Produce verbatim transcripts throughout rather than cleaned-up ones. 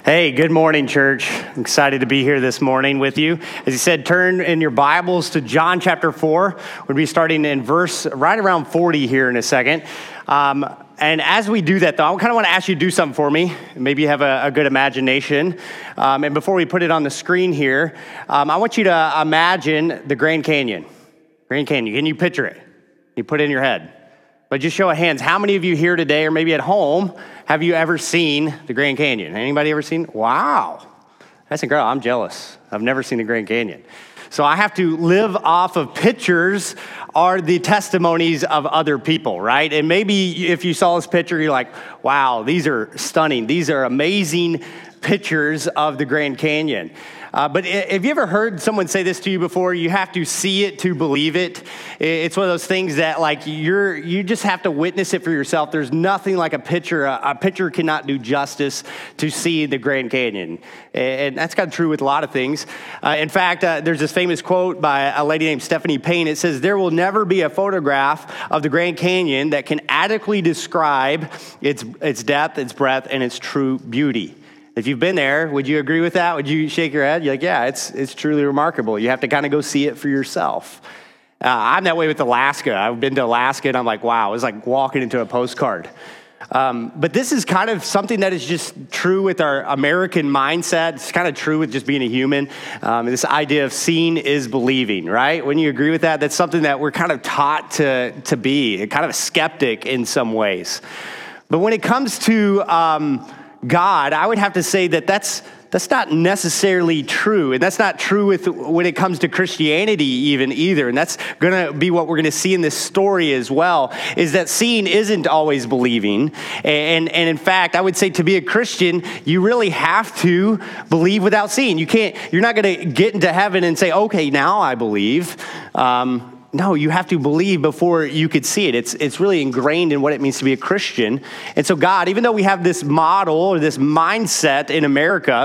Hey, good morning, church. I'm excited to be here this morning with you. As he said, turn in your Bibles to John chapter four. We'll be starting in verse right around forty here in a second. Um, and as we do that, though, I kind of want to ask you to do something for me. Maybe you have a, a good imagination. Um, and before we put it on the screen here, um, I want you to imagine the Grand Canyon. Grand Canyon. Can you picture it? You put it in your head. But just show of hands, how many of you here today or maybe at home have you ever seen the Grand Canyon? Anybody ever seen? Wow, that's incredible. I'm jealous. I've never seen the Grand Canyon. So I have to live off of pictures or the testimonies of other people, right? And maybe if you saw this picture, you're like, wow, these are stunning. These are amazing pictures of the Grand Canyon. Uh, but have you ever heard someone say this to you before? You have to see it to believe it. It's one of those things that like you're, you just have to witness it for yourself. There's nothing like a picture. A, a picture cannot do justice to see the Grand Canyon. And that's kind of true with a lot of things. Uh, in fact, uh, there's this famous quote by a lady named Stephanie Payne. It says, "There will never be a photograph of the Grand Canyon that can adequately describe its, its depth, its breadth, and its true beauty." If you've been there, would you agree with that? Would you shake your head? You're like, yeah, it's it's truly remarkable. You have to kind of go see it for yourself. Uh, I'm that way with Alaska. I've been to Alaska, and I'm like, wow, it's like walking into a postcard. Um, but this is kind of something that is just true with our American mindset. It's kind of true with just being a human. Um, this idea of seeing is believing, right? When you agree with that, that's something that we're kind of taught to, to be, kind of a skeptic in some ways. But when it comes to um, God, I would have to say that that's that's not necessarily true, and that's not true with when it comes to Christianity even either. And that's going to be what we're going to see in this story as well. Is that seeing isn't always believing, and and in fact, I would say to be a Christian, you really have to believe without seeing. You can't. You're not going to get into heaven and say, okay, now I believe. Um, No, you have to believe before you could see it. It's it's really ingrained in what it means to be a Christian. And so God, even though we have this model or this mindset in America,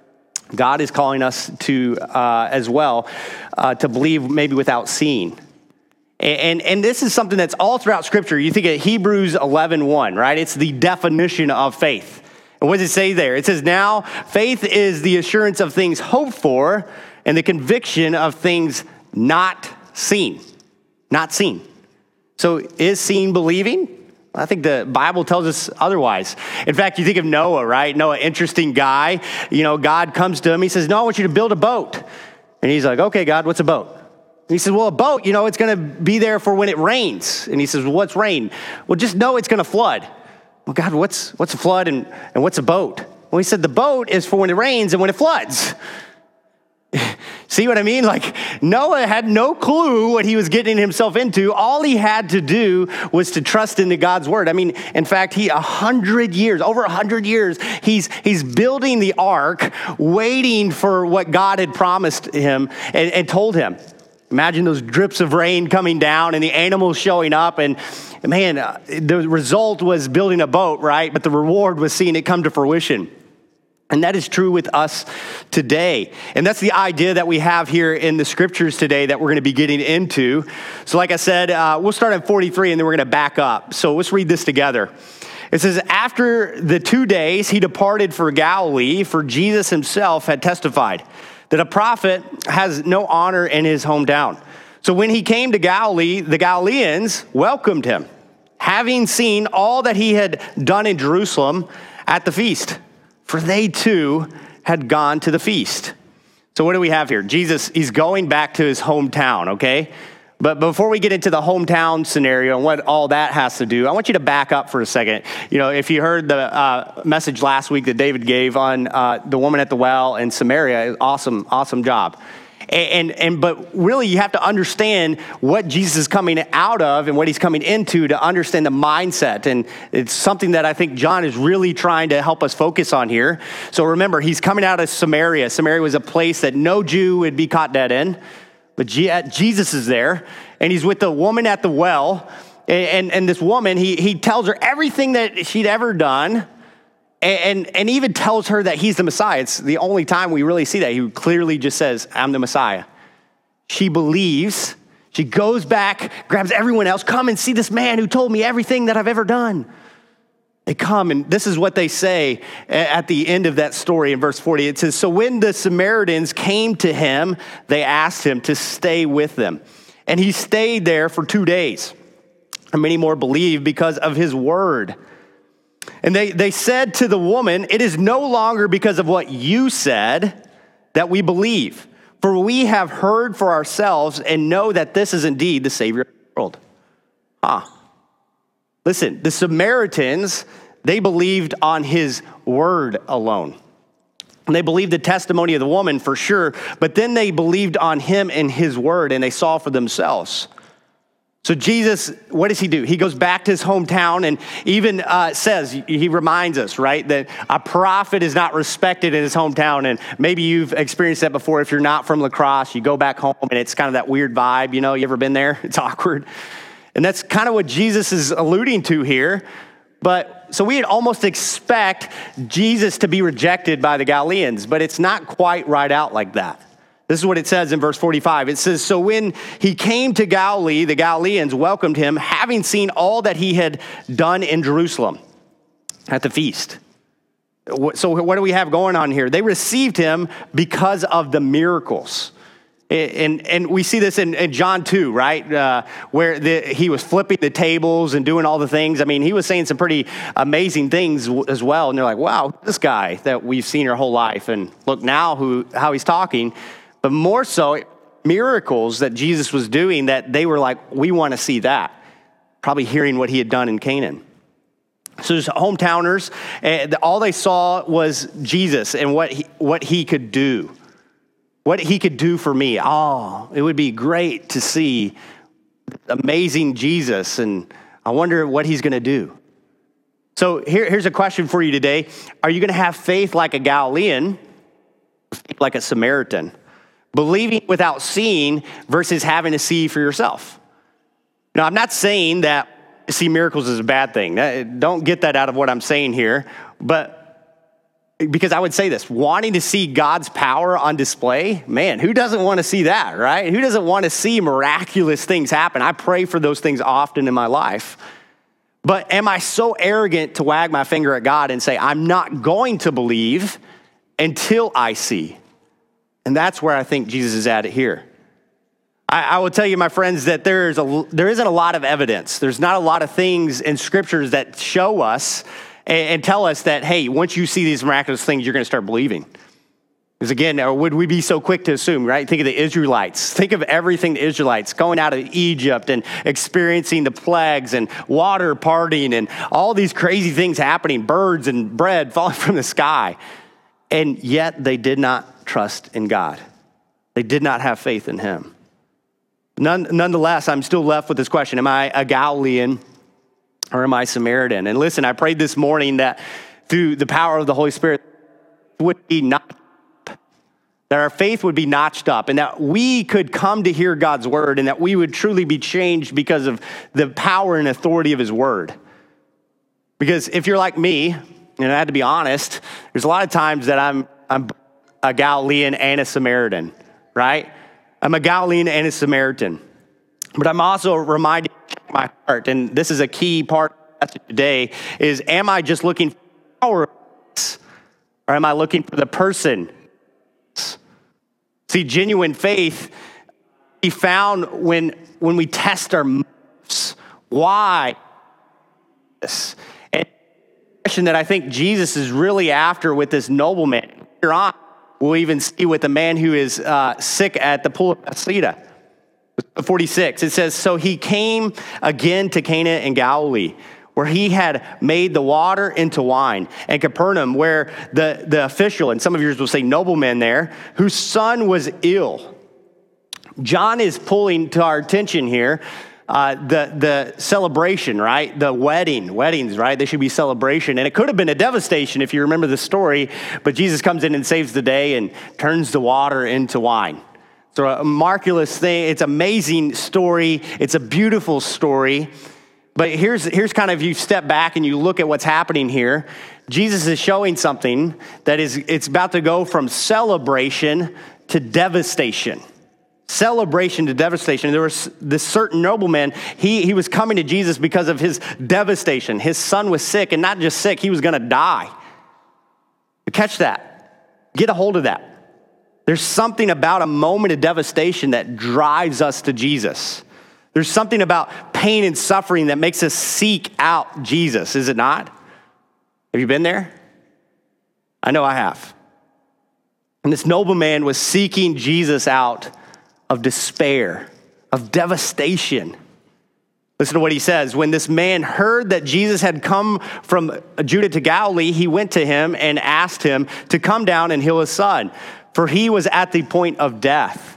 God is calling us to, uh, as well, uh, to believe maybe without seeing. And, and and this is something that's all throughout Scripture. You think of Hebrews eleven one, right? It's the definition of faith. And what does it say there? It says, now faith is the assurance of things hoped for and the conviction of things not seen. Not seen. So is seeing believing? I think the Bible tells us otherwise. In fact, you think of Noah, right? Noah, interesting guy. You know, God comes to him. He says, no, I want you to build a boat. And he's like, okay, God, what's a boat? And he says, well, a boat, you know, it's going to be there for when it rains. And he says, well, what's rain? Well, just know it's going to flood. Well, God, what's what's a flood and, and what's a boat? Well, he said, the boat is for when it rains and when it floods. See what I mean? Like Noah had no clue what he was getting himself into. All he had to do was to trust into God's word. I mean, in fact, he a hundred years, over a hundred years, he's he's building the ark, waiting for what God had promised him and, and told him. Imagine those drips of rain coming down and the animals showing up, and man, uh, the result was building a boat, right? But the reward was seeing it come to fruition. And that is true with us today. And that's the idea that we have here in the scriptures today that we're going to be getting into. So like I said, uh, we'll start at forty-three and then we're going to back up. So let's read this together. It says, after the two days, he departed for Galilee, for Jesus himself had testified that a prophet has no honor in his hometown. So when he came to Galilee, the Galileans welcomed him, having seen all that he had done in Jerusalem at the feast. For they too had gone to the feast. So what do we have here? Jesus, he's going back to his hometown, okay? But before we get into the hometown scenario and what all that has to do, I want you to back up for a second. You know, if you heard the uh, message last week that David gave on uh, the woman at the well in Samaria, awesome, awesome job. And, and and but really you have to understand what Jesus is coming out of and what he's coming into to understand the mindset. And it's something that I think John is really trying to help us focus on here. So remember, he's coming out of Samaria. Samaria was a place that no Jew would be caught dead in. But Jesus is there, and he's with the woman at the well. And, and, and this woman, he he tells her everything that she'd ever done. And, and even tells her that he's the Messiah. It's the only time we really see that. He clearly just says, I'm the Messiah. She believes. She goes back, grabs everyone else. Come and see this man who told me everything that I've ever done. They come, and this is what they say at the end of that story in verse forty. It says, so when the Samaritans came to him, they asked him to stay with them. And he stayed there for two days. And many more believed because of his word. And they, they said to the woman, it is no longer because of what you said that we believe. For we have heard for ourselves and know that this is indeed the Savior of the world. Ah. Listen, the Samaritans, they believed on his word alone. And they believed the testimony of the woman for sure, but then they believed on him and his word, and they saw for themselves. So Jesus, what does he do? He goes back to his hometown and even uh, says, he reminds us, right, that a prophet is not respected in his hometown. And maybe you've experienced that before. If you're not from La Crosse, you go back home and it's kind of that weird vibe. You know, you ever been there? It's awkward. And that's kind of what Jesus is alluding to here. But so we'd almost expect Jesus to be rejected by the Galileans, but it's not quite right out like that. This is what it says in verse forty-five. It says, so when he came to Galilee, the Galileans welcomed him, having seen all that he had done in Jerusalem at the feast. So what do we have going on here? They received him because of the miracles. And and we see this in, in John two, right, uh, where the, he was flipping the tables and doing all the things. I mean, he was saying some pretty amazing things as well. And they're like, wow, this guy that we've seen our whole life. And look now who how he's talking. But more so, miracles that Jesus was doing that they were like, we want to see that. Probably hearing what he had done in Canaan. So his hometowners, uh, all they saw was Jesus and what he, what he could do. What he could do for me. Oh, it would be great to see amazing Jesus, and I wonder what he's going to do. So here, here's a question for you today. Are you going to have faith like a Galilean, like a Samaritan? Believing without seeing versus having to see for yourself. Now, I'm not saying that see miracles is a bad thing. Don't get that out of what I'm saying here, but because I would say this, wanting to see God's power on display, man, who doesn't want to see that, right? Who doesn't want to see miraculous things happen? I pray for those things often in my life. But am I so arrogant to wag my finger at God and say, I'm not going to believe until I see? And that's where I think Jesus is at it here. I, I will tell you, my friends, that there's a, there isn't a lot of evidence. There's not a lot of things in scriptures that show us and tell us that, hey, once you see these miraculous things, you're going to start believing. Because again, or would we be so quick to assume, right? Think of the Israelites. Think of everything the Israelites going out of Egypt and experiencing the plagues and water parting and all these crazy things happening, birds and bread falling from the sky. And yet they did not trust in God. They did not have faith in him. None, nonetheless, I'm still left with this question. Am I a Galilean? Or am I Samaritan? And listen, I prayed this morning that through the power of the Holy Spirit would be notched up, that our faith would be notched up, and that we could come to hear God's word, and that we would truly be changed because of the power and authority of his word. Because if you're like me, and I had to be honest, there's a lot of times that I'm I'm a Galilean and a Samaritan, right? I'm a Galilean and a Samaritan. But I'm also reminded my heart, and this is a key part of today, is am I just looking for power, or am I looking for the person? See, genuine faith be found when when we test our motives. Why? And the question that I think Jesus is really after with this nobleman. Later on, we'll even see with the man who is uh, sick at the pool of Bethesda. forty-six, it says, so he came again to Cana in Galilee, where he had made the water into wine, and Capernaum, where the, the official, and some of yours will say nobleman there, whose son was ill. John is pulling to our attention here uh, the, the celebration, right? The wedding, weddings, right? They should be celebration. And it could have been a devastation if you remember the story, but Jesus comes in and saves the day and turns the water into wine. So a miraculous thing. It's an amazing story. It's a beautiful story. But here's, here's kind of, you step back and you look at what's happening here. Jesus is showing something that is, it's about to go from celebration to devastation. celebration to devastation. There was this certain nobleman, he, he was coming to Jesus because of his devastation. His son was sick, and not just sick, he was going to die. But catch that. Get a hold of that. There's something about a moment of devastation that drives us to Jesus. There's something about pain and suffering that makes us seek out Jesus, is it not? Have you been there? I know I have. And this nobleman was seeking Jesus out of despair, of devastation. Listen to what he says. When this man heard that Jesus had come from Judah to Galilee, he went to him and asked him to come down and heal his son, for he was at the point of death.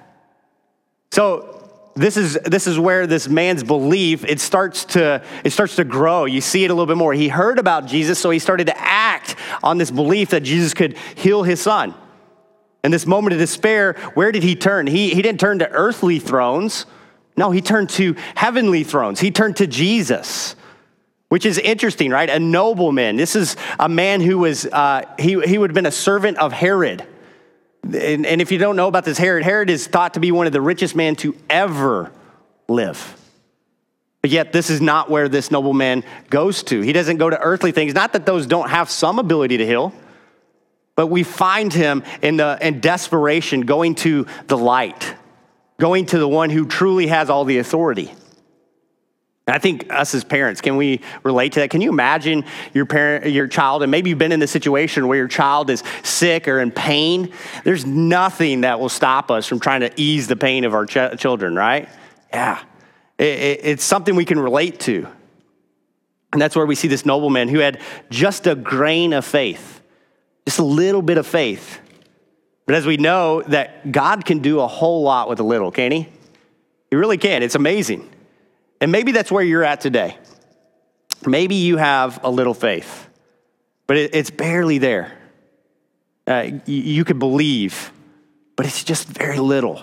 So this is this is where this man's belief, it starts to it starts to grow. You see it a little bit more. He heard about Jesus, so he started to act on this belief that Jesus could heal his son. In this moment of despair, where did he turn? He, he didn't turn to earthly thrones. No, he turned to heavenly thrones. He turned to Jesus, which is interesting, right? A nobleman. This is a man who was, uh, he, he would have been a servant of Herod. And, and if you don't know about this Herod, Herod is thought to be one of the richest men to ever live. But yet this is not where this nobleman goes to. He doesn't go to earthly things. Not that those don't have some ability to heal, but we find him in the in desperation going to the light, going to the one who truly has all the authority. And I think us as parents, can we relate to that? Can you imagine your parent, your child, and maybe you've been in the situation where your child is sick or in pain? There's nothing that will stop us from trying to ease the pain of our ch- children, right? Yeah, it, it, it's something we can relate to. And that's where we see this nobleman who had just a grain of faith. Just a little bit of faith. But as we know that God can do a whole lot with a little, can't he? He really can. It's amazing. And maybe that's where you're at today. Maybe you have a little faith, but it, it's barely there. Uh, you, you could believe, but it's just very little.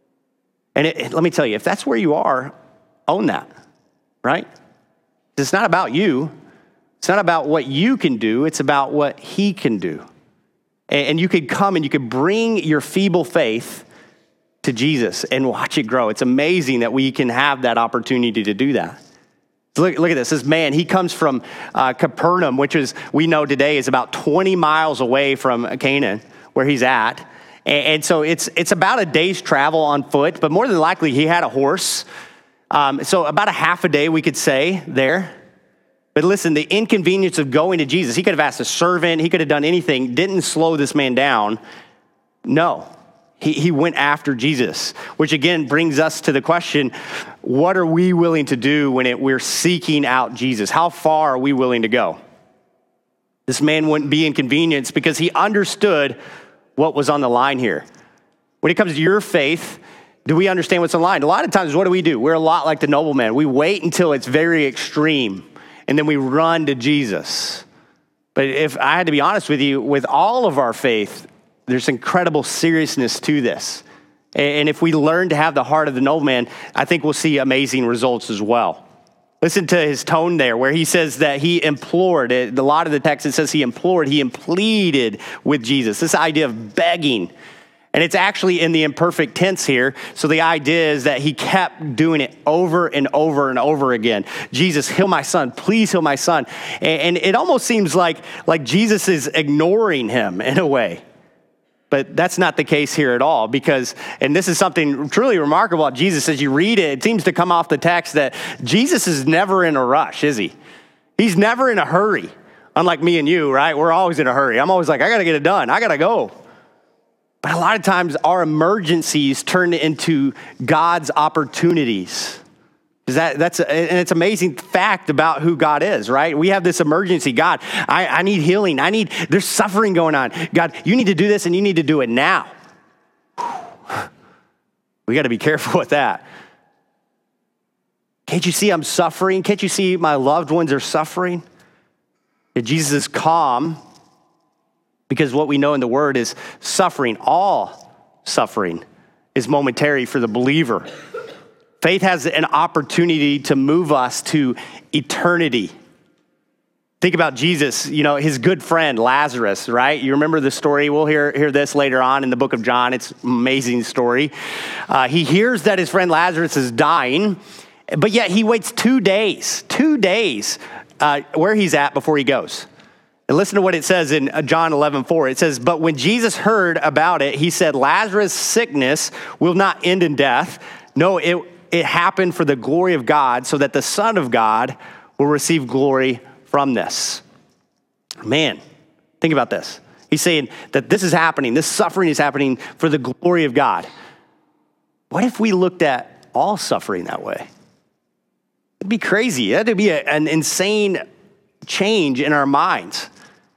And it, it, let me tell you, if that's where you are, own that, right? It's not about you. It's not about what you can do. It's about what he can do. And you could come and you could bring your feeble faith to Jesus and watch it grow. It's amazing that we can have that opportunity to do that. Look, look at this. This man, he comes from uh, Capernaum, which is, we know today, is about twenty miles away from Canaan, where he's at. And, and so it's it's about a day's travel on foot, but more than likely he had a horse. Um, so about a half a day, we could say, there. But listen, the inconvenience of going to Jesus, he could have asked a servant, he could have done anything, didn't slow this man down. No, he, he went after Jesus, which again brings us to the question, what are we willing to do when it, we're seeking out Jesus? How far are we willing to go? This man wouldn't be inconvenienced because he understood what was on the line here. When it comes to your faith, do we understand what's on the line? A lot of times, what do we do? We're a lot like the nobleman. We wait until it's very extreme, and then we run to Jesus. But if I had to be honest with you, with all of our faith, there's incredible seriousness to this. And if we learn to have the heart of the nobleman, I think we'll see amazing results as well. Listen to his tone there, where he says that he implored. A lot of the text, it says he implored, he pleaded with Jesus. This idea of begging. And it's actually in the imperfect tense here. So the idea is that he kept doing it over and over and over again. Jesus, heal my son. Please heal my son. And it almost seems like, like Jesus is ignoring him in a way. But that's not the case here at all, because, and this is something truly remarkable about Jesus. As you read it, it seems to come off the text that Jesus is never in a rush, is he? He's never in a hurry. Unlike me and you, right? We're always in a hurry. I'm always like, I got to get it done. I got to go. But a lot of times our emergencies turn into God's opportunities. Is that, that's a, and it's an amazing fact about who God is, right? We have this emergency. God, I, I need healing. I need, there's suffering going on. God, you need to do this and you need to do it now. We got to be careful with that. Can't you see I'm suffering? Can't you see my loved ones are suffering? Yeah, Jesus is calm. Because what we know in the word is suffering, all suffering is momentary for the believer. Faith has an opportunity to move us to eternity. Think about Jesus, you know, his good friend, Lazarus, right? You remember the story. We'll hear, hear this later on in the book of John. It's an amazing story. Uh, he hears that his friend Lazarus is dying, but yet he waits two days, two days uh, where he's at before he goes. And listen to what it says in John eleven four. It says, but when Jesus heard about it, he said, Lazarus' sickness will not end in death. No, it, it happened for the glory of God, so that the Son of God will receive glory from this. Man, think about this. He's saying that this is happening, this suffering is happening for the glory of God. What if we looked at all suffering that way? It'd be crazy. That'd be a, an insane change in our minds.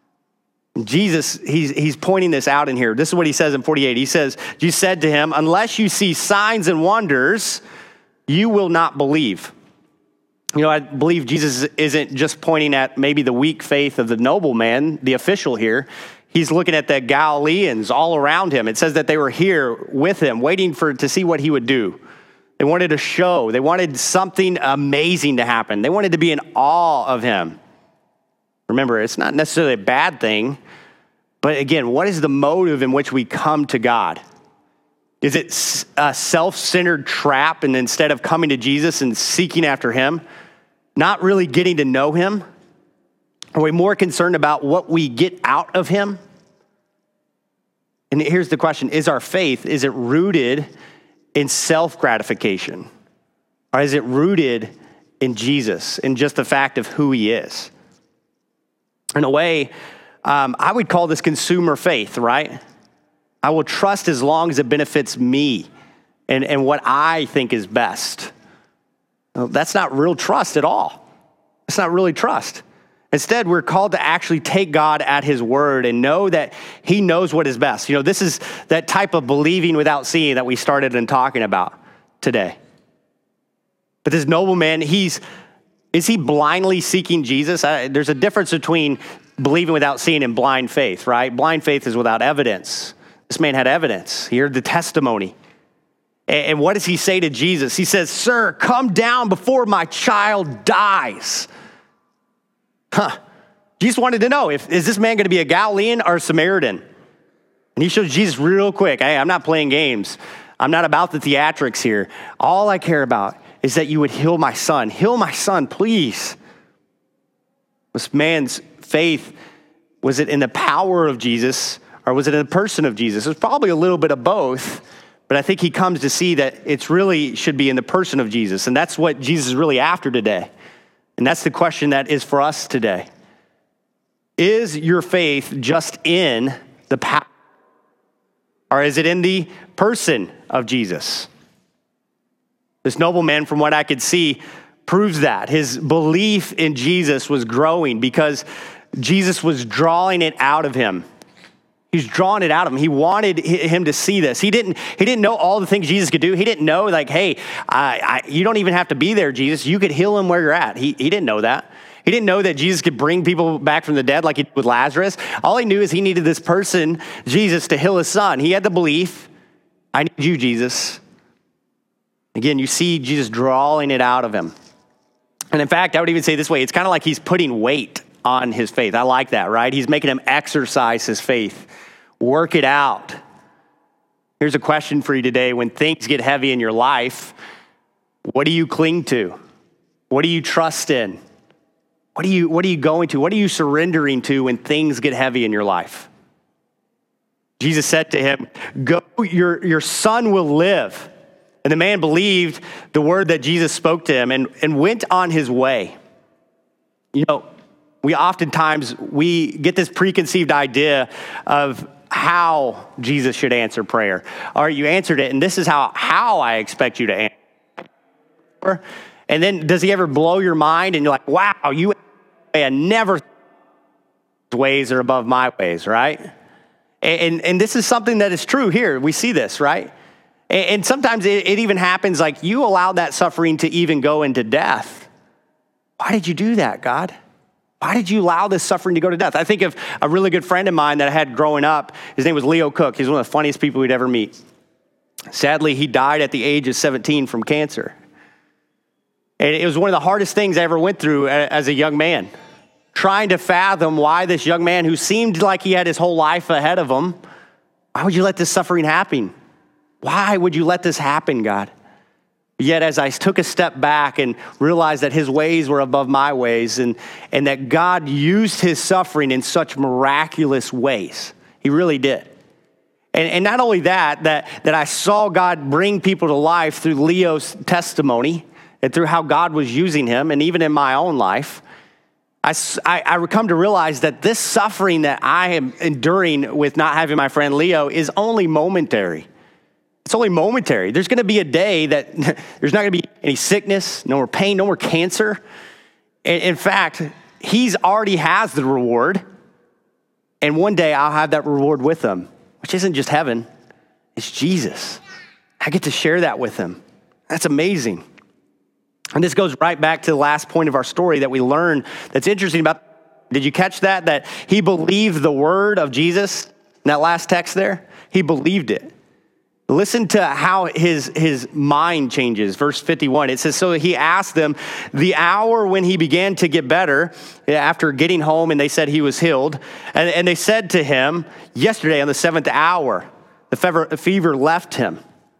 Jesus, he's, he's pointing this out in here. This is what he says in forty-eight. He says, you said to him, unless you see signs and wonders, you will not believe. You know, I believe Jesus isn't just pointing at maybe the weak faith of the nobleman, the official here. He's looking at the Galileans all around him. It says that they were here with him, waiting for to see what he would do. They wanted a show. They wanted something amazing to happen. They wanted to be in awe of him. Remember, it's not necessarily a bad thing, but again, what is the motive in which we come to God? Is it a self-centered trap, and instead of coming to Jesus and seeking after him, not really getting to know him? Are we more concerned about what we get out of him? And here's the question, is our faith, is it rooted in self-gratification? Or is it rooted in Jesus, in just the fact of who he is? In a way, um, I would call this consumer faith, right? I will trust as long as it benefits me and, and what I think is best. Well, that's not real trust at all. It's not really trust. Instead, we're called to actually take God at his word and know that he knows what is best. You know, this is that type of believing without seeing that we started in talking about today. But this nobleman, he's, is he blindly seeking Jesus? I, there's a difference between believing without seeing and blind faith, right? Blind faith is without evidence. This man had evidence. He heard the testimony. And what does he say to Jesus? He says, sir, come down before my child dies. Huh. Jesus wanted to know, if is this man going to be a Galilean or a Samaritan? And he shows Jesus real quick. Hey, I'm not playing games. I'm not about the theatrics here. All I care about is that you would heal my son. Heal my son, please. This man's faith, was it in the power of Jesus, or was it in the person of Jesus? It was probably a little bit of both, but I think he comes to see that it's really should be in the person of Jesus, and that's what Jesus is really after today. And that's the question that is for us today. Is your faith just in the power, or is it in the person of Jesus? This nobleman, from what I could see, proves that. His belief in Jesus was growing because Jesus was drawing it out of him. He's drawing it out of him. He wanted him to see this. He didn't, he didn't know all the things Jesus could do. He didn't know, like, hey, I, I, you don't even have to be there, Jesus. You could heal him where you're at. He, he didn't know that. He didn't know that Jesus could bring people back from the dead like he did with Lazarus. All he knew is he needed this person, Jesus, to heal his son. He had the belief, I need you, Jesus. Again, you see Jesus drawing it out of him. And in fact, I would even say this way, it's kind of like he's putting weight on his faith. I like that, right? He's making him exercise his faith. Work it out. Here's a question for you today. When things get heavy in your life, what do you cling to? What do you trust in? What are you, what are you going to? What are you surrendering to when things get heavy in your life? Jesus said to him, go, your, your son will live. And the man believed the word that Jesus spoke to him and, and went on his way. You know, we oftentimes, we get this preconceived idea of how Jesus should answer prayer. Or you answered it, and this is how, how I expect you to answer. And then does he ever blow your mind and you're like, wow, you I never ways are above my ways, right? And, and, and this is something that is true here. We see this, right? And, and sometimes it, it even happens like you allowed that suffering to even go into death. Why did you do that, God? Why did you allow this suffering to go to death? I think of a really good friend of mine that I had growing up. His name was Leo Cook. He's one of the funniest people we'd ever meet. Sadly, he died at the age of seventeen from cancer. And it was one of the hardest things I ever went through as a young man. trying to fathom why this young man who seemed like he had his whole life ahead of him, why would you let this suffering happen? Why would you let this happen, God? Yet as I took a step back and realized that his ways were above my ways and, and that God used his suffering in such miraculous ways, he really did. And, and not only that, that, that I saw God bring people to life through Leo's testimony and through how God was using him, and even in my own life, I, I, I come to realize that this suffering that I am enduring with not having my friend Leo is only momentary. It's only momentary. There's going to be a day that there's not going to be any sickness, no more pain, no more cancer. In, in fact, he's already has the reward, and one day I'll have that reward with him, which isn't just heaven, it's Jesus. I get to share that with him. That's amazing. And this goes right back to the last point of our story that we learned that's interesting about. Did you catch that? That he believed the word of Jesus in that last text there? He believed it. Listen to how his, his mind changes. Verse fifty-one, it says, so he asked them the hour when he began to get better after getting home, and they said he was healed. And, and they said to him, yesterday on the seventh hour, the fever, the fever left him.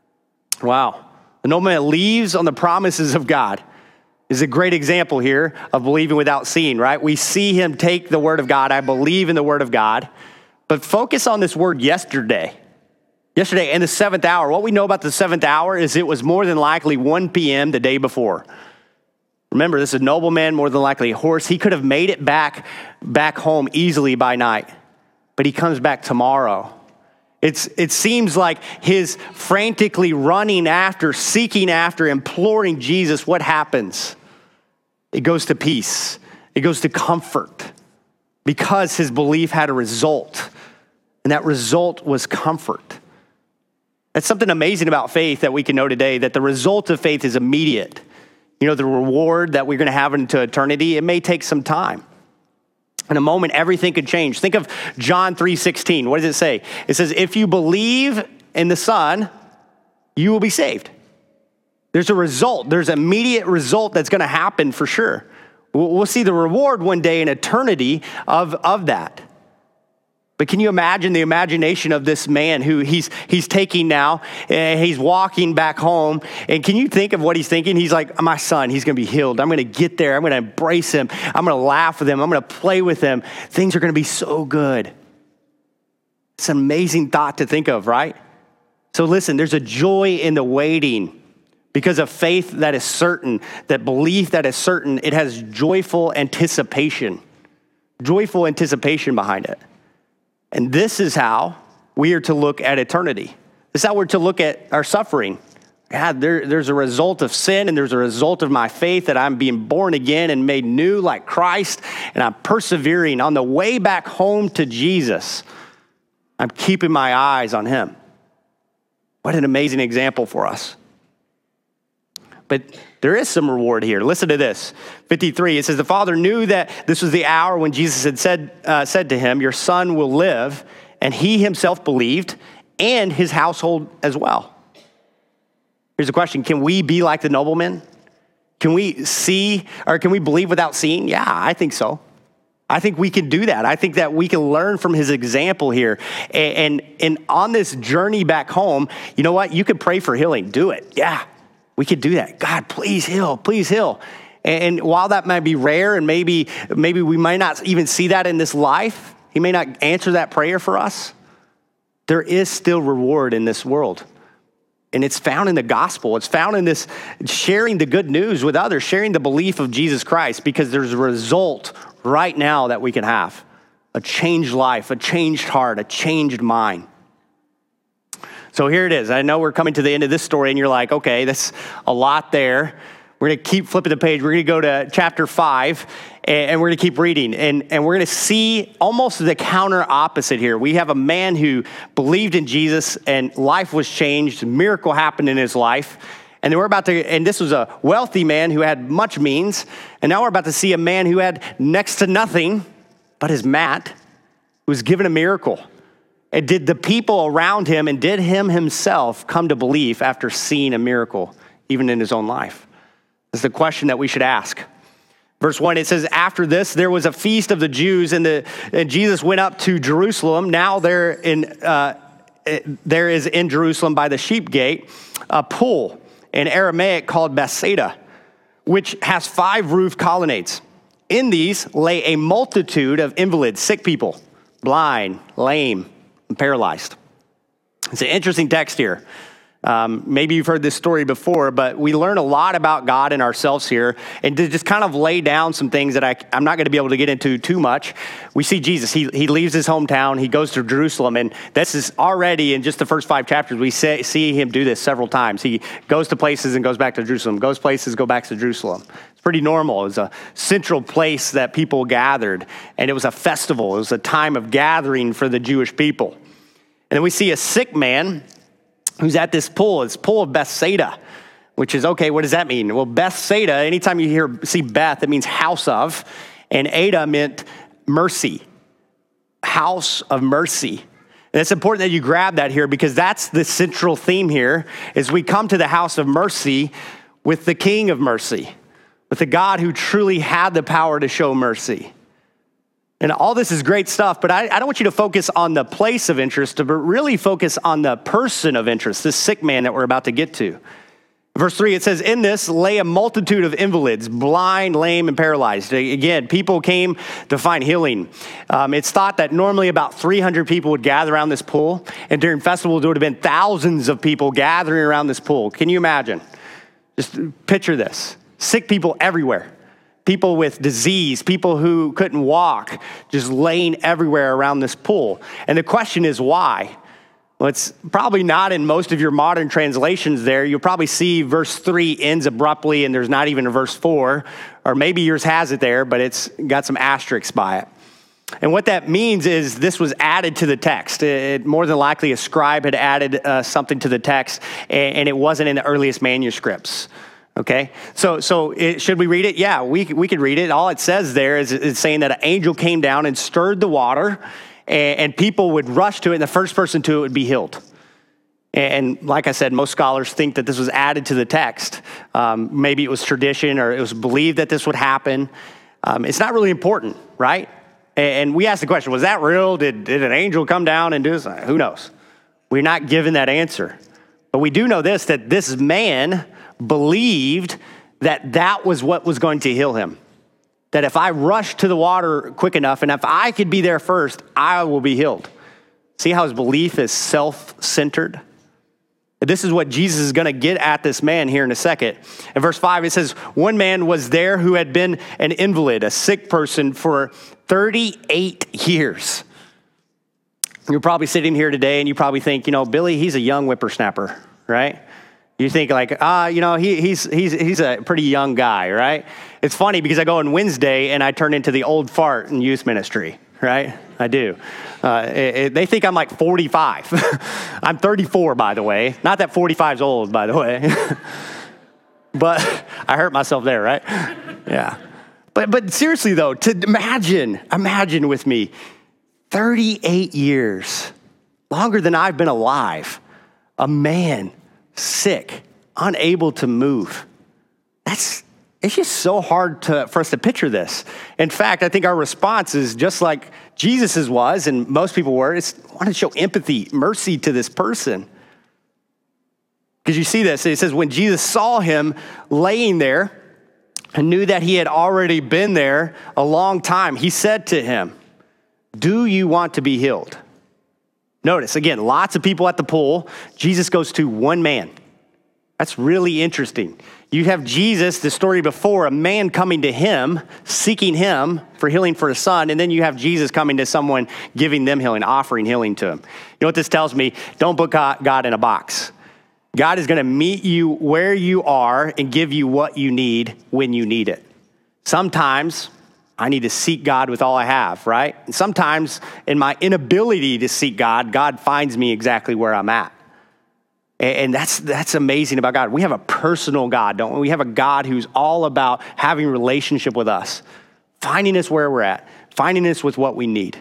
Wow. The nobleman leaves on the promises of God. Is a great example here of believing without seeing, right? We see him take the word of God. I believe in the word of God. But focus on this word yesterday. Yesterday, in the seventh hour. What we know about the seventh hour is it was more than likely one p.m. the day before. Remember, this is a nobleman, more than likely a horse. He could have made it back, back home easily by night. But he comes back tomorrow. It's, it seems like his frantically running after, seeking after, imploring Jesus, what happens? It goes to peace. It goes to comfort because his belief had a result, and that result was comfort. That's something amazing about faith that we can know today, that the result of faith is immediate. You know, the reward that we're going to have into eternity, it may take some time. In a moment, everything could change. Think of John three sixteen. What does it say? It says, if you believe in the Son, you will be saved. There's a result. There's an immediate result that's going to happen for sure. We'll see the reward one day in eternity of, of that. But can you imagine the imagination of this man who he's he's taking now, and he's walking back home, and can you think of what he's thinking? He's like, my son, he's going to be healed. I'm going to get there. I'm going to embrace him. I'm going to laugh with him. I'm going to play with him. Things are going to be so good. It's an amazing thought to think of, right? So listen, there's a joy in the waiting because of faith that is certain, that belief that is certain. It has joyful anticipation, joyful anticipation behind it. And this is how we are to look at eternity. This is how we're to look at our suffering. God, there, there's a result of sin, and there's a result of my faith that I'm being born again and made new like Christ, and I'm persevering on the way back home to Jesus. I'm keeping my eyes on him. What an amazing example for us. But there is some reward here. Listen to this. fifty-three, it says, the father knew that this was the hour when Jesus had said, uh, said to him, your son will live, and he himself believed, and his household as well. Here's a question. Can we be like the nobleman? Can we see, or can we believe without seeing? Yeah, I think so. I think we can do that. I think that we can learn from his example here. And, and, and on this journey back home, you know what? You could pray for healing. Do it. Yeah. We could do that. God, please heal, please heal. And while that might be rare, and maybe maybe we might not even see that in this life, he may not answer that prayer for us, there is still reward in this world. And it's found in the gospel. It's found in this sharing the good news with others, sharing the belief of Jesus Christ, because there's a result right now that we can have. A changed life, a changed heart, a changed mind. So here it is. I know we're coming to the end of this story, and you're like, okay, that's a lot there. We're going to keep flipping the page. We're going to go to chapter five, and we're going to keep reading. And, and we're going to see almost the counter opposite here. We have a man who believed in Jesus, and life was changed. A miracle happened in his life. And then we're about to, and this was a wealthy man who had much means. And now we're about to see a man who had next to nothing but his mat, who was given a miracle. And did the people around him and did him himself come to belief after seeing a miracle, even in his own life? This is the question that we should ask. Verse one, it says, after this, there was a feast of the Jews, and, the, and Jesus went up to Jerusalem. Now there, in, uh, there is in Jerusalem by the sheep gate a pool in Aramaic called Bethsaida, which has five roofed colonnades. In these lay a multitude of invalids, sick people, blind, lame, and paralyzed. It's an interesting text here. Um, maybe you've heard this story before, but we learn a lot about God and ourselves here. And to just kind of lay down some things that I, I'm not going to be able to get into too much, we see Jesus. He, he leaves his hometown. He goes to Jerusalem. And this is already in just the first five chapters, we say, see him do this several times. He goes to places and goes back to Jerusalem, goes places, go back to Jerusalem. It's pretty normal. It was a central place that people gathered. And it was a festival. It was a time of gathering for the Jewish people. And then we see a sick man who's at this pool. It's pool of Bethsaida, which is, okay, what does that mean? Well, Bethsaida, anytime you hear see Beth, it means house of, and Ada meant mercy, house of mercy. And it's important that you grab that here because that's the central theme here is we come to the house of mercy with the King of mercy, with the God who truly had the power to show mercy. And all this is great stuff, but I, I don't want you to focus on the place of interest, but really focus on the person of interest, this sick man that we're about to get to. Verse three, it says, in this lay a multitude of invalids, blind, lame, and paralyzed. Again, people came to find healing. Um, it's thought that normally about three hundred people would gather around this pool, and during festivals, there would have been thousands of people gathering around this pool. Can you imagine? Just picture this. Sick people everywhere. People with disease, people who couldn't walk, just laying everywhere around this pool. And the question is why? Well, it's probably not in most of your modern translations there. You'll probably see verse three ends abruptly and there's not even a verse four, or maybe yours has it there, but it's got some asterisks by it. And what that means is this was added to the text. It, more than likely a scribe had added uh, something to the text, and, and it wasn't in the earliest manuscripts. Okay, so so it, should we read it? Yeah, we we could read it. All it says there is it's saying that an angel came down and stirred the water, and, and people would rush to it, and the first person to it would be healed. And, and like I said, most scholars think that this was added to the text. Um, maybe it was tradition, or it was believed that this would happen. Um, it's not really important, right? And, and we asked the question: was that real? Did did an angel come down and do this? Who knows? We're not given that answer, but we do know this: that this man believed that that was what was going to heal him. That if I rush to the water quick enough and if I could be there first, I will be healed. See how his belief is self-centered? This is what Jesus is going to get at this man here in a second. In verse five, it says, one man was there who had been an invalid, a sick person for thirty-eight years. You're probably sitting here today and you probably think, you know, Billy, he's a young whippersnapper, right? You think like, ah, you know, he, he's he's he's a pretty young guy, right? It's funny because I go on Wednesday and I turn into the old fart in youth ministry, right? I do. Uh, it, it, they think I'm like forty-five. I'm thirty-four, by the way. Not that forty-five is old, by the way. But I hurt myself there, right? Yeah. But but seriously though, to imagine, imagine with me, thirty-eight years, longer than I've been alive, a man sick, unable to move. That's, it's just so hard to, for us to picture this. In fact, I think our response is just like Jesus's was, and most people were, it's want to show empathy, mercy to this person. Because you see this, it says when Jesus saw him laying there and knew that he had already been there a long time, he said to him, do you want to be healed? Notice, again, lots of people at the pool. Jesus goes to one man. That's really interesting. You have Jesus, the story before, a man coming to him, seeking him for healing for his son, and then you have Jesus coming to someone, giving them healing, offering healing to him. You know what this tells me? Don't put God in a box. God is going to meet you where you are and give you what you need when you need it. Sometimes I need to seek God with all I have, right? And sometimes in my inability to seek God, God finds me exactly where I'm at. And that's that's amazing about God. We have a personal God, don't we? We have a God who's all about having a relationship with us, finding us where we're at, finding us with what we need.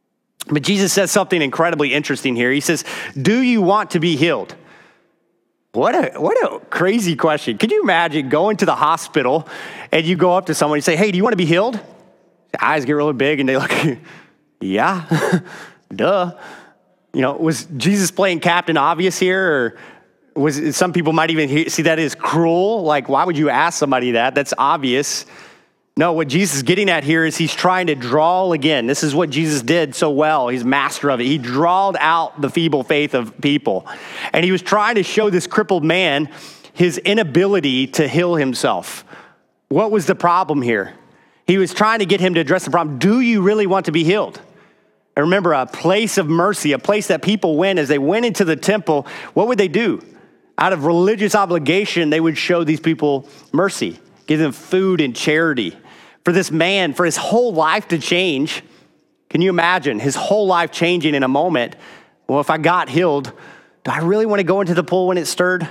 But Jesus says something incredibly interesting here. He says, do you want to be healed? What a what a crazy question. Can you imagine going to the hospital and you go up to someone and say, hey, do you want to be healed? The eyes get really big and they look, yeah, duh. You know, was Jesus playing Captain Obvious here? Or was it, some people might even hear, see that as cruel? Like, why would you ask somebody that? That's obvious. No, what Jesus is getting at here is he's trying to draw again. This is what Jesus did so well. He's master of it. He drawed out the feeble faith of people. And he was trying to show this crippled man his inability to heal himself. What was the problem here? He was trying to get him to address the problem. Do you really want to be healed? And remember, a place of mercy, a place that people went as they went into the temple, what would they do? Out of religious obligation, they would show these people mercy, give them food and charity. For this man, for his whole life to change, can you imagine his whole life changing in a moment? Well, if I got healed, do I really want to go into the pool when it stirred?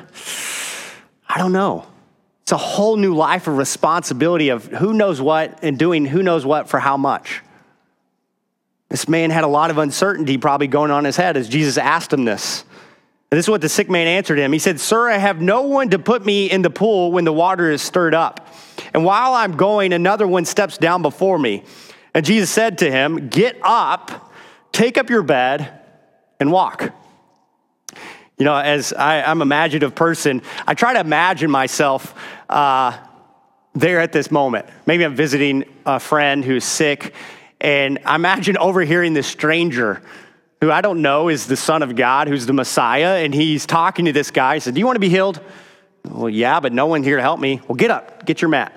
I don't know. It's a whole new life of responsibility of who knows what and doing who knows what for how much. This man had a lot of uncertainty probably going on in his head as Jesus asked him this. And this is what the sick man answered him. He said, sir, I have no one to put me in the pool when the water is stirred up. And while I'm going, another one steps down before me. And Jesus said to him, get up, take up your bed, and walk. You know, as I, I'm an imaginative person, I try to imagine myself uh, there at this moment. Maybe I'm visiting a friend who's sick, and I imagine overhearing this stranger who I don't know is the Son of God, who's the Messiah, and he's talking to this guy. He said, do you want to be healed? Well, yeah, but no one here to help me. Well, get up, get your mat.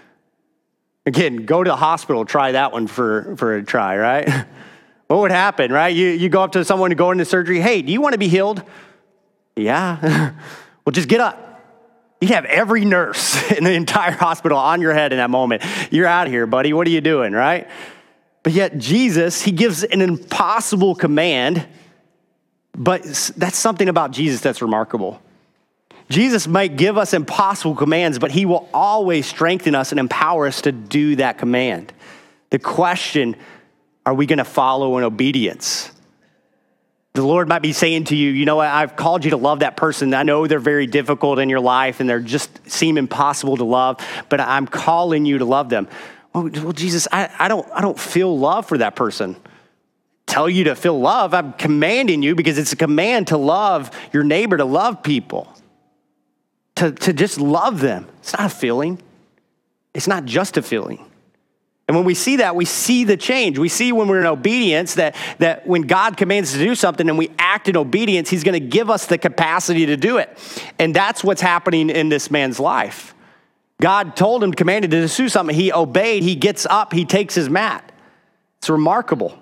Again, go to the hospital, try that one for, for a try, right? What would happen, right? You, you go up to someone to go into surgery. Hey, do you want to be healed? Yeah. Well, just get up. You'd have every nurse in the entire hospital on your head in that moment. You're out of here, buddy. What are you doing, right? But yet Jesus, he gives an impossible command, but that's something about Jesus that's remarkable. Jesus might give us impossible commands, but he will always strengthen us and empower us to do that command. The question, are we going to follow in obedience? The Lord might be saying to you, you know what, I've called you to love that person. I know they're very difficult in your life and they're just seem impossible to love, but I'm calling you to love them. Well, well Jesus, I, I don't I don't feel love for that person. Tell you to feel love. I'm commanding you because it's a command to love your neighbor, to love people. To, to just love them. It's not a feeling. It's not just a feeling. And when we see that, we see the change. We see when we're in obedience that, that when God commands us to do something and we act in obedience, he's going to give us the capacity to do it. And that's what's happening in this man's life. God told him, commanded him to do something. He obeyed. He gets up. He takes his mat. It's remarkable.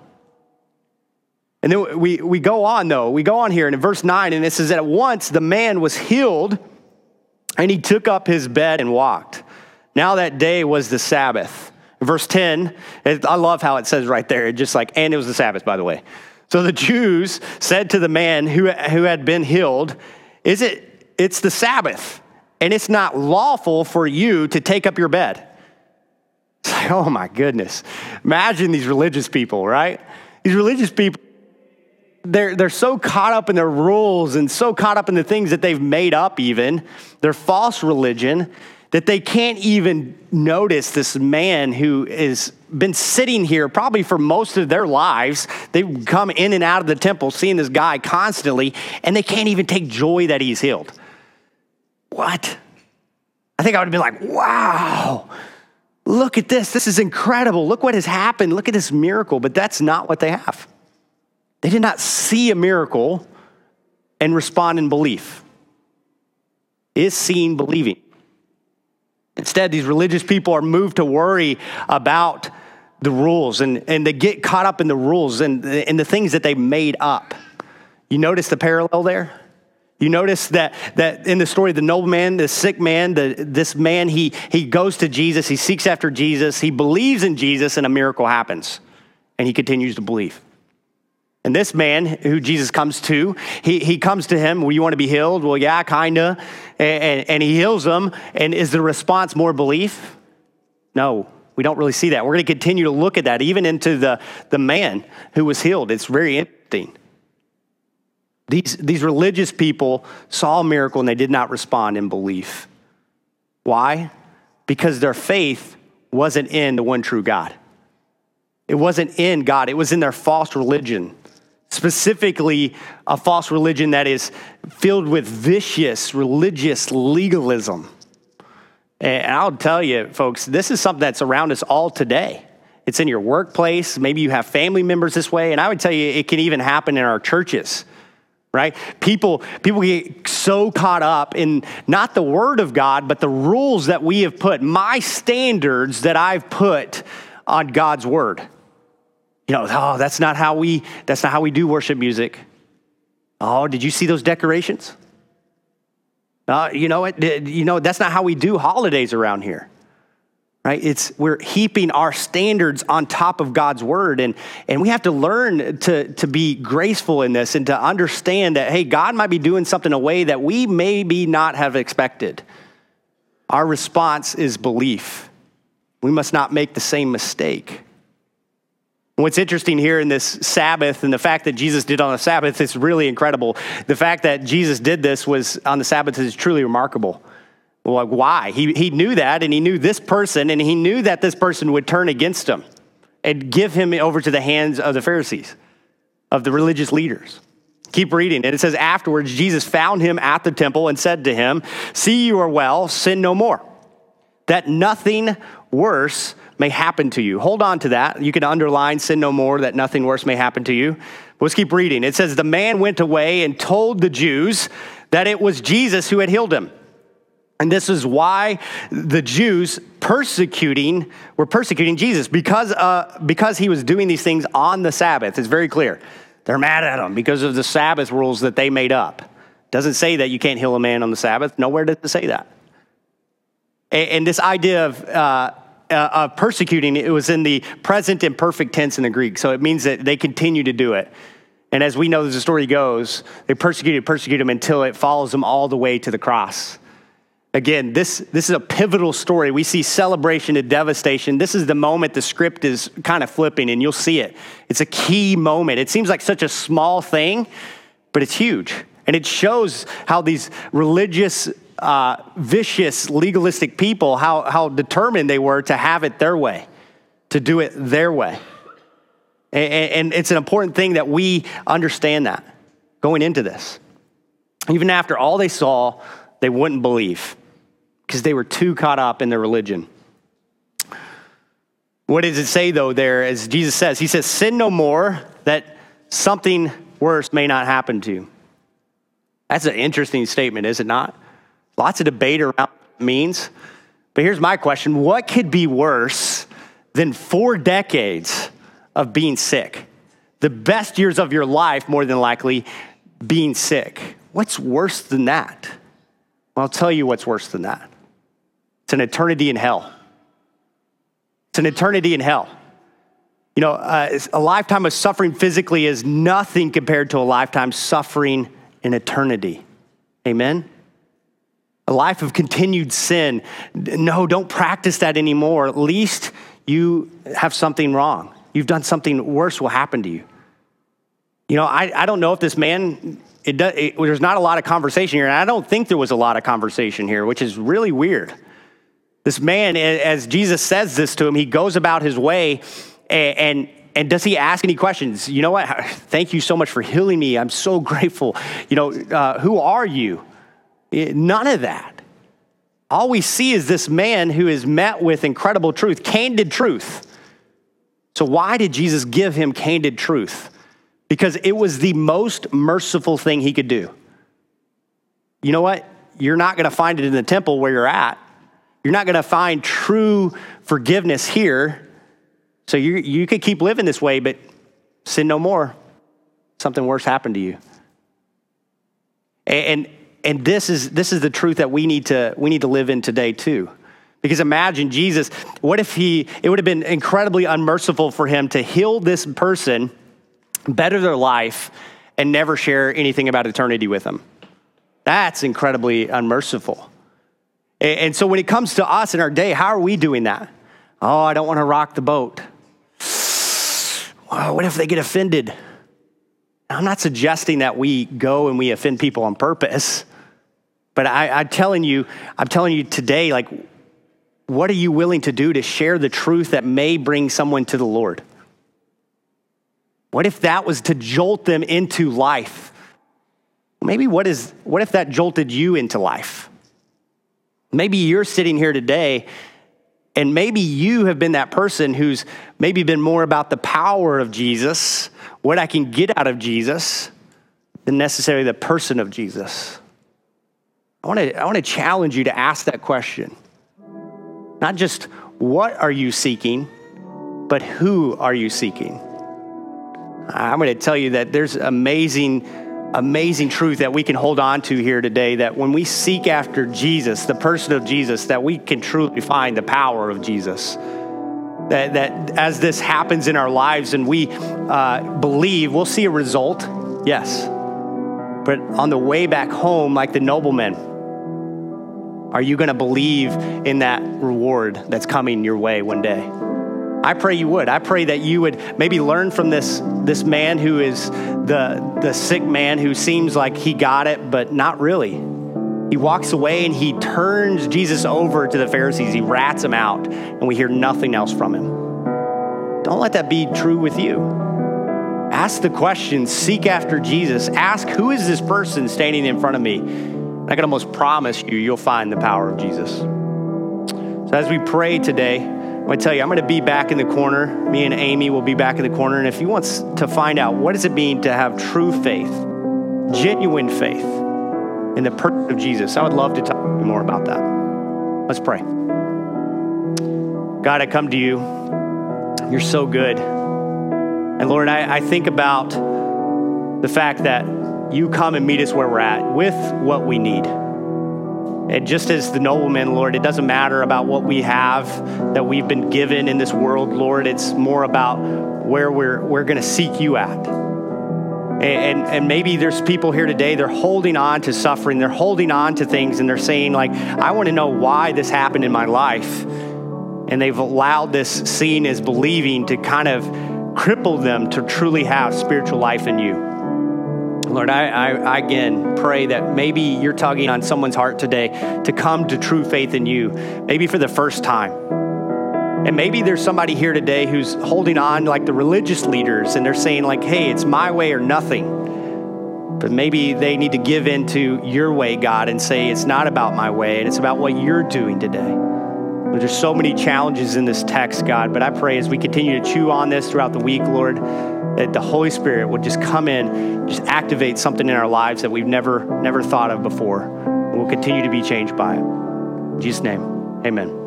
And then we, we go on, though. We go on here, and in verse nine, and it says that at once the man was healed, and he took up his bed and walked. Now that day was the Sabbath. Verse ten, I love how it says right there, it just like, and it was the Sabbath, by the way. So the Jews said to the man who, who had been healed, is it, it's the Sabbath, and it's not lawful for you to take up your bed. It's like, oh my goodness. Imagine these religious people, right? These religious people, They're, they're so caught up in their rules and so caught up in the things that they've made up even, their false religion, that they can't even notice this man who has been sitting here probably for most of their lives. They've come in and out of the temple seeing this guy constantly, and they can't even take joy that he's healed. What? I think I would have been like, wow, look at this. This is incredible. Look what has happened. Look at this miracle. But that's not what they have. They did not see a miracle and respond in belief. Is seeing believing. Instead, these religious people are moved to worry about the rules, and, and they get caught up in the rules and, and the things that they made up. You notice the parallel there? You notice that that in the story of the nobleman, the sick man, the, this man, he, he goes to Jesus, he seeks after Jesus, he believes in Jesus, and a miracle happens, and he continues to believe. And this man who Jesus comes to, he, he comes to him, well, you want to be healed? Well, yeah, kind of. And, and, and he heals him. And is the response more belief? No, we don't really see that. We're going to continue to look at that, even into the, the man who was healed. It's very interesting. These, these religious people saw a miracle and they did not respond in belief. Why? Because their faith wasn't in the one true God. It wasn't in God. It was in their false religion, specifically a false religion that is filled with vicious religious legalism. And I'll tell you, folks, this is something that's around us all today. It's in your workplace. Maybe you have family members this way. And I would tell you, it can even happen in our churches, right? People, people get so caught up in not the word of God, but the rules that we have put, my standards that I've put on God's word. You know, oh, that's not how we, that's not how we do worship music. Oh, did you see those decorations? Uh, you know what? You know, that's not how we do holidays around here. Right? It's we're heaping our standards on top of God's word. And, and we have to learn to, to be graceful in this and to understand that, hey, God might be doing something in a way that we maybe not have expected. Our response is belief. We must not make the same mistake. What's interesting here in this Sabbath and the fact that Jesus did on the Sabbath is really incredible. The fact that Jesus did this was on the Sabbath is truly remarkable. Well, like, why? He, he knew that, and he knew this person, and he knew that this person would turn against him and give him over to the hands of the Pharisees, of the religious leaders. Keep reading. And it says, afterwards, Jesus found him at the temple and said to him, see, you are well, sin no more, that nothing worse may happen to you. Hold on to that. You can underline sin no more, that nothing worse may happen to you. But let's keep reading. It says, the man went away and told the Jews that it was Jesus who had healed him. And this is why the Jews persecuting were persecuting Jesus, because uh, because he was doing these things on the Sabbath. It's very clear. They're mad at him because of the Sabbath rules that they made up. Doesn't say that you can't heal a man on the Sabbath. Nowhere does it say that. And, and this idea of uh, uh, of persecuting, it was in the present and perfect tense in the Greek. So it means that they continue to do it. And as we know, as the story goes, they persecuted, persecute him until it follows them all the way to the cross. Again, this, this is a pivotal story. We see celebration and devastation. This is the moment the script is kind of flipping, and you'll see it. It's a key moment. It seems like such a small thing, but it's huge. And it shows how these religious, uh, vicious, legalistic people, how, how determined they were to have it their way, to do it their way. And, and it's an important thing that we understand that going into this. Even after all they saw, they wouldn't believe, because they were too caught up in their religion. What does it say, though, there, as Jesus says? He says, sin no more, that something worse may not happen to you. That's an interesting statement, is it not? Lots of debate around what it means. But here's my question. What could be worse than four decades of being sick? The best years of your life, more than likely, being sick. What's worse than that? Well, I'll tell you what's worse than that. It's an eternity in hell. It's an eternity in hell. You know, uh, a lifetime of suffering physically is nothing compared to a lifetime suffering in eternity. Amen? A life of continued sin. No, don't practice that anymore. At least you have something wrong. You've done something worse will happen to you. You know, I, I don't know if this man, it does, it, there's not a lot of conversation here, and I don't think there was a lot of conversation here, which is really weird. This man, as Jesus says this to him, he goes about his way, and, and, and does he ask any questions? You know what? Thank you so much for healing me. I'm so grateful. You know, uh, who are you? None of that. All we see is this man who is met with incredible truth, candid truth. So why did Jesus give him candid truth? Because it was the most merciful thing he could do. You know what? You're not going to find it in the temple where you're at. You're not going to find true forgiveness here. So you you could keep living this way, but sin no more. Something worse happened to you. And and this is this is the truth that we need to we need to live in today too. Because imagine Jesus, what if he, it would have been incredibly unmerciful for him to heal this person, better their life, and never share anything about eternity with them. That's incredibly unmerciful. And so when it comes to us in our day, how are we doing that? Oh, I don't want to rock the boat. Wow, what if they get offended? I'm not suggesting that we go and we offend people on purpose, but I, I'm telling you, I'm telling you today, like, what are you willing to do to share the truth that may bring someone to the Lord? What if that was to jolt them into life? Maybe what is, what if that jolted you into life? Maybe you're sitting here today and maybe you have been that person who's maybe been more about the power of Jesus, what I can get out of Jesus, than necessarily the person of Jesus. I want to I want to challenge you to ask that question. Not just what are you seeking, but who are you seeking? I'm going to tell you that there's amazing, amazing truth that we can hold on to here today, that when we seek after Jesus, the person of Jesus, that we can truly find the power of Jesus. That, that as this happens in our lives and we uh, believe, we'll see a result, yes. But on the way back home, like the nobleman, are you going to believe in that reward that's coming your way one day? I pray you would. I pray that you would maybe learn from this, this man who is the, the sick man who seems like he got it, but not really. He walks away and he turns Jesus over to the Pharisees. He rats him out and we hear nothing else from him. Don't let that be true with you. Ask the question, seek after Jesus. Ask, who is this person standing in front of me? I can almost promise you, you'll find the power of Jesus. So as we pray today, I'm going to tell you, I'm going to be back in the corner. Me and Amy will be back in the corner. And if you want to find out what does it mean to have true faith, genuine faith in the person of Jesus, I would love to talk to you more about that. Let's pray. God, I come to you. You're so good. And Lord, I, I think about the fact that you come and meet us where we're at with what we need. And just as the nobleman, Lord, it doesn't matter about what we have that we've been given in this world, Lord. It's more about where we're we're going to seek you at. And, and and maybe there's people here today, they're holding on to suffering, they're holding on to things, and they're saying, like, I want to know why this happened in my life. And they've allowed this seen as believing to kind of cripple them to truly have spiritual life in you. Lord, I, I, I again pray that maybe you're tugging on someone's heart today to come to true faith in you, maybe for the first time. And maybe there's somebody here today who's holding on like the religious leaders and they're saying like, hey, it's my way or nothing. But maybe they need to give into your way, God, and say it's not about my way and it's about what you're doing today. There's so many challenges in this text, God, but I pray as we continue to chew on this throughout the week, Lord, that the Holy Spirit would just come in, just activate something in our lives that we've never, never thought of before. And we'll continue to be changed by it. In Jesus' name, amen.